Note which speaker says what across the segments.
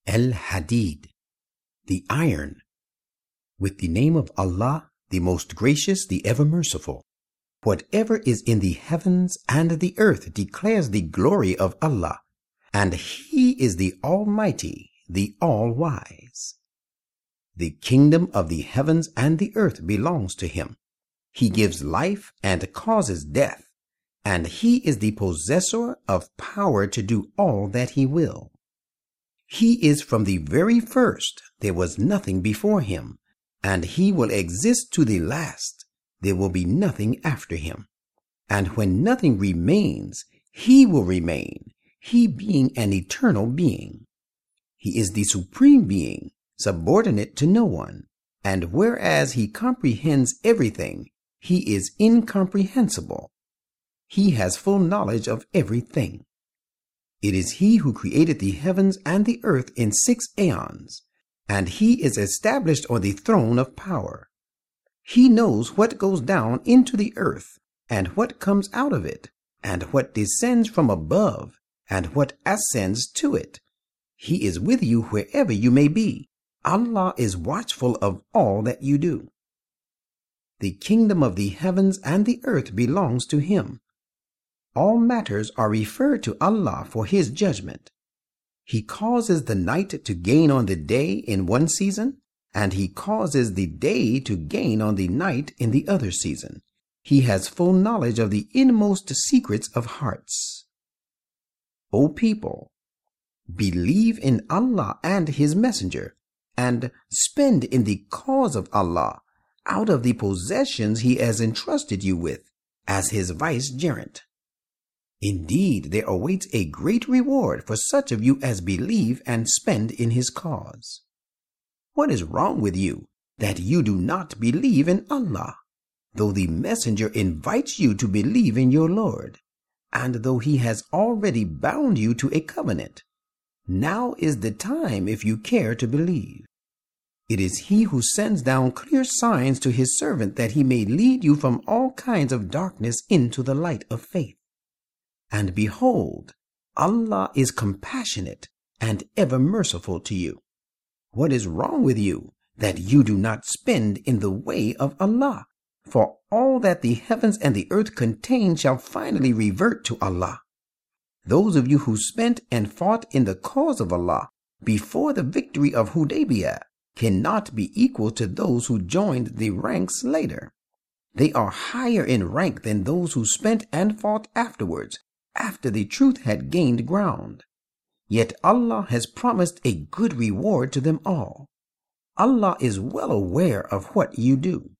Speaker 1: Al-Hadid, the iron. With the name of Allah, the most gracious, the ever merciful. Whatever is in the heavens and the earth declares the glory of Allah, and He is the Almighty, the All-Wise. The kingdom of the heavens and the earth belongs to Him. He gives life and causes death, and He is the possessor of power to do all that He will. He is from the very first, there was nothing before Him, and He will exist to the last, there will be nothing after Him. And when nothing remains, He will remain, He being an eternal being. He is the supreme being, subordinate to no one, and whereas He comprehends everything, He is incomprehensible. He has full knowledge of everything. It is He who created the heavens and the earth in 6 aeons, and He is established on the throne of power. He knows what goes down into the earth, and what comes out of it, and what descends from above, and what ascends to it. He is with you wherever you may be. Allah is watchful of all that you do. The kingdom of the heavens and the earth belongs to Him. All matters are referred to Allah for His judgment. He causes the night to gain on the day in one season, and He causes the day to gain on the night in the other season. He has full knowledge of the inmost secrets of hearts. O people, believe in Allah and His Messenger, and spend in the cause of Allah out of the possessions He has entrusted you with as His vicegerent. Indeed, there awaits a great reward for such of you as believe and spend in His cause. What is wrong with you that you do not believe in Allah, though the Messenger invites you to believe in your Lord, and though He has already bound you to a covenant? Now is the time if you care to believe. It is He who sends down clear signs to His servant that He may lead you from all kinds of darkness into the light of faith. And behold, Allah is compassionate and ever merciful to you. What is wrong with you that you do not spend in the way of Allah? For all that the heavens and the earth contain shall finally revert to Allah. Those of you who spent and fought in the cause of Allah before the victory of Hudaybiyah cannot be equal to those who joined the ranks later. They are higher in rank than those who spent and fought afterwards, after the truth had gained ground. Yet Allah has promised a good reward to them all. Allah is well aware of what you do.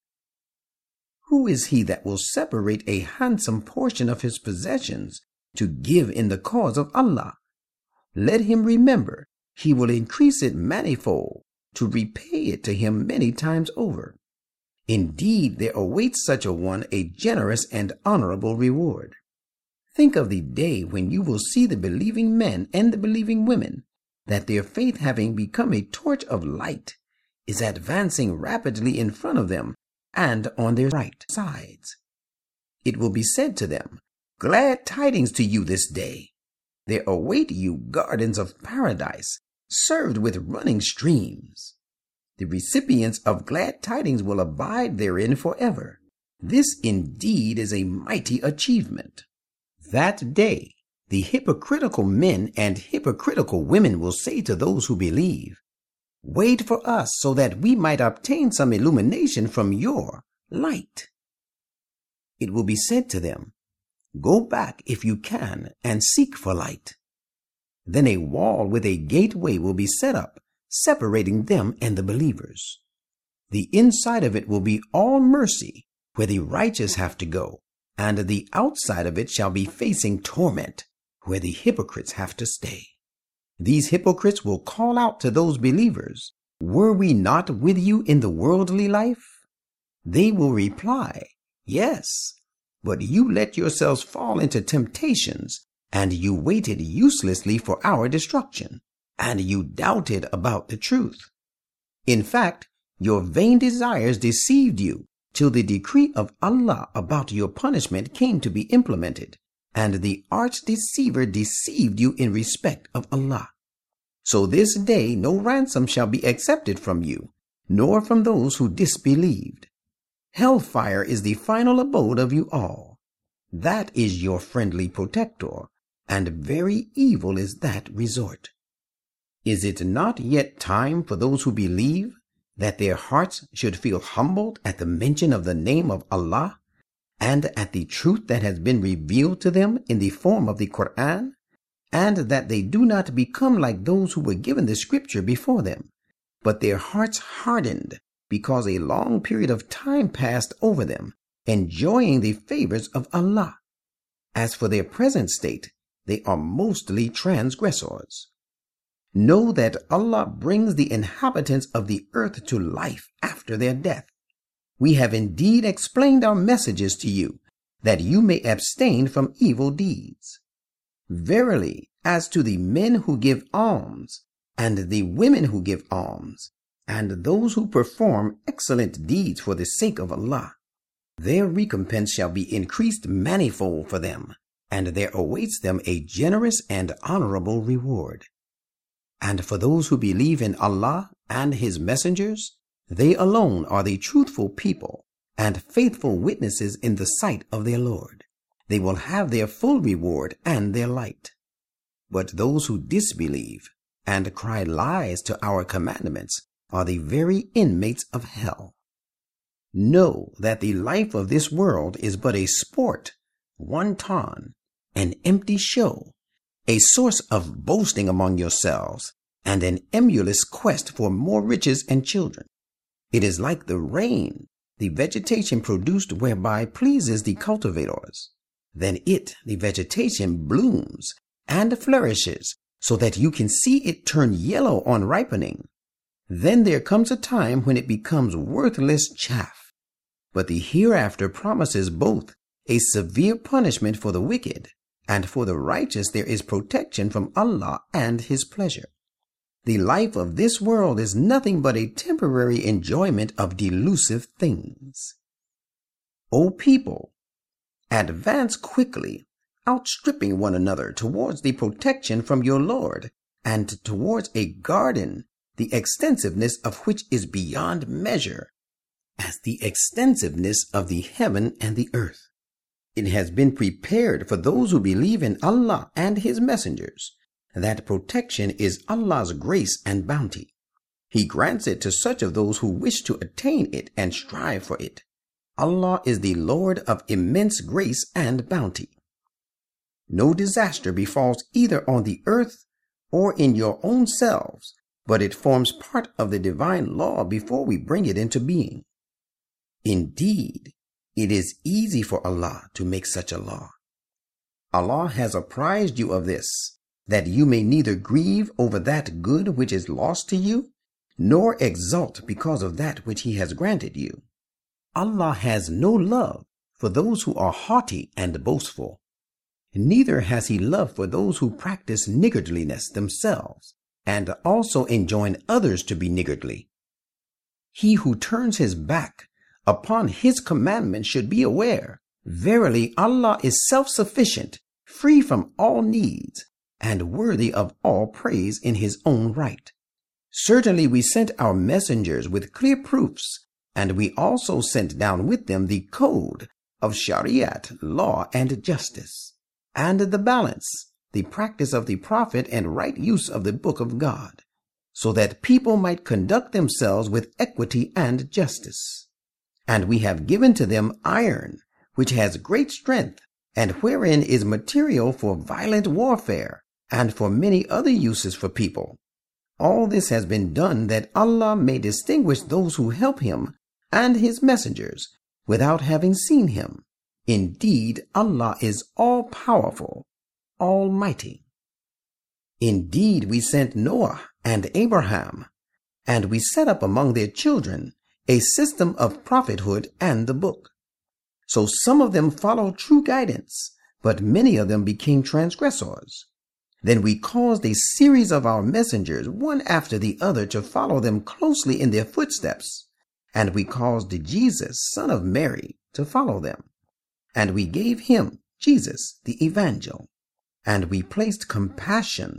Speaker 1: Who is he that will separate a handsome portion of his possessions to give in the cause of Allah? Let him remember, He will increase it manifold, to repay it to him many times over. Indeed, there awaits such a one a generous and honorable reward. Think of the day when you will see the believing men and the believing women, that their faith having become a torch of light, is advancing rapidly in front of them and on their right sides. It will be said to them, "Glad tidings to you this day. There await you gardens of paradise, served with running streams. The recipients of glad tidings will abide therein forever. This indeed is a mighty achievement." That day, the hypocritical men and hypocritical women will say to those who believe, "Wait for us so that we might obtain some illumination from your light." It will be said to them, "Go back if you can and seek for light." Then a wall with a gateway will be set up, separating them and the believers. The inside of it will be all mercy, where the righteous have to go, and the outside of it shall be facing torment, where the hypocrites have to stay. These hypocrites will call out to those believers, "Were we not with you in the worldly life?" They will reply, "Yes, but you let yourselves fall into temptations, and you waited uselessly for our destruction, and you doubted about the truth. In fact, your vain desires deceived you, till the decree of Allah about your punishment came to be implemented, and the arch deceiver deceived you in respect of Allah. So this day no ransom shall be accepted from you, nor from those who disbelieved. Hellfire is the final abode of you all. That is your friendly protector, and very evil is that resort. Is it not yet time for those who believe that their hearts should feel humbled at the mention of the name of Allah and at the truth that has been revealed to them in the form of the Quran, and that they do not become like those who were given the scripture before them, but their hearts hardened because a long period of time passed over them, enjoying the favors of Allah. As for their present state, they are mostly transgressors. Know that Allah brings the inhabitants of the earth to life after their death. We have indeed explained our messages to you, that you may abstain from evil deeds. Verily, as to the men who give alms, and the women who give alms, and those who perform excellent deeds for the sake of Allah, their recompense shall be increased manifold for them, and there awaits them a generous and honorable reward. And for those who believe in Allah and His messengers, they alone are the truthful people and faithful witnesses in the sight of their Lord. They will have their full reward and their light. But those who disbelieve and cry lies to our commandments are the very inmates of hell. Know that the life of this world is but a sport, wanton, an empty show, a source of boasting among yourselves, and an emulous quest for more riches and children. It is like the rain, the vegetation produced whereby pleases the cultivators. Then it, the vegetation, blooms and flourishes so that you can see it turn yellow on ripening. Then there comes a time when it becomes worthless chaff. But the hereafter promises both a severe punishment for the wicked, and for the righteous there is protection from Allah and His pleasure. The life of this world is nothing but a temporary enjoyment of delusive things. O people, advance quickly, outstripping one another towards the protection from your Lord, and towards a garden, the extensiveness of which is beyond measure, as the extensiveness of the heaven and the earth. It has been prepared for those who believe in Allah and His messengers. That protection is Allah's grace and bounty. He grants it to such of those who wish to attain it and strive for it. Allah is the Lord of immense grace and bounty. No disaster befalls either on the earth or in your own selves, but it forms part of the divine law before we bring it into being. Indeed, it is easy for Allah to make such a law. Allah has apprised you of this, that you may neither grieve over that good which is lost to you, nor exult because of that which He has granted you. Allah has no love for those who are haughty and boastful. Neither has He love for those who practice niggardliness themselves, and also enjoin others to be niggardly. He who turns his back upon His commandment should be aware, verily Allah is self-sufficient, free from all needs, and worthy of all praise in His own right. Certainly we sent our messengers with clear proofs, and we also sent down with them the code of Shariat, law and justice, and the balance, the practice of the Prophet and right use of the Book of God, so that people might conduct themselves with equity and justice. And we have given to them iron, which has great strength, and wherein is material for violent warfare, and for many other uses for people. All this has been done that Allah may distinguish those who help Him and His messengers without having seen Him. Indeed, Allah is all-powerful, almighty. Indeed, we sent Noah and Abraham, and we set up among their children a system of prophethood and the book. So some of them followed true guidance, but many of them became transgressors. Then we caused a series of our messengers, one after the other, to follow them closely in their footsteps. And we caused Jesus, son of Mary, to follow them. And we gave Him, Jesus, the Evangel. And we placed compassion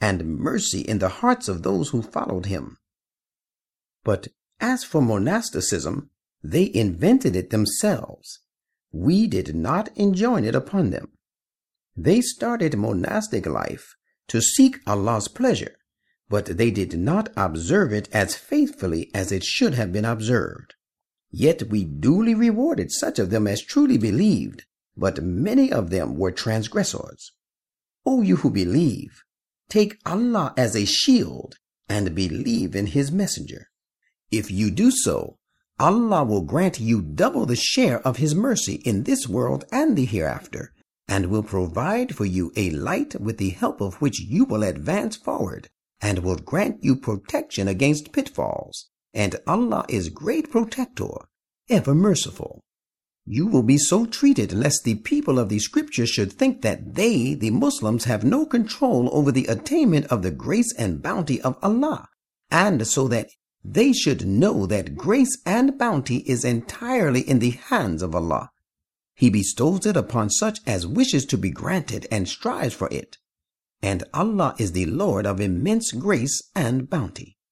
Speaker 1: and mercy in the hearts of those who followed him. But as for monasticism, they invented it themselves. We did not enjoin it upon them. They started monastic life to seek Allah's pleasure, but they did not observe it as faithfully as it should have been observed. Yet we duly rewarded such of them as truly believed, but many of them were transgressors. O you who believe, take Allah as a shield and believe in his messenger. If you do so, Allah will grant you double the share of his mercy in this world and the hereafter, and will provide for you a light with the help of which you will advance forward, and will grant you protection against pitfalls. And Allah is great protector, ever merciful. You will be so treated lest the people of the scripture should think that they, the Muslims, have no control over the attainment of the grace and bounty of Allah, and so that they should know that grace and bounty is entirely in the hands of Allah. He bestows it upon such as wishes to be granted and strives for it. And Allah is the Lord of immense grace and bounty.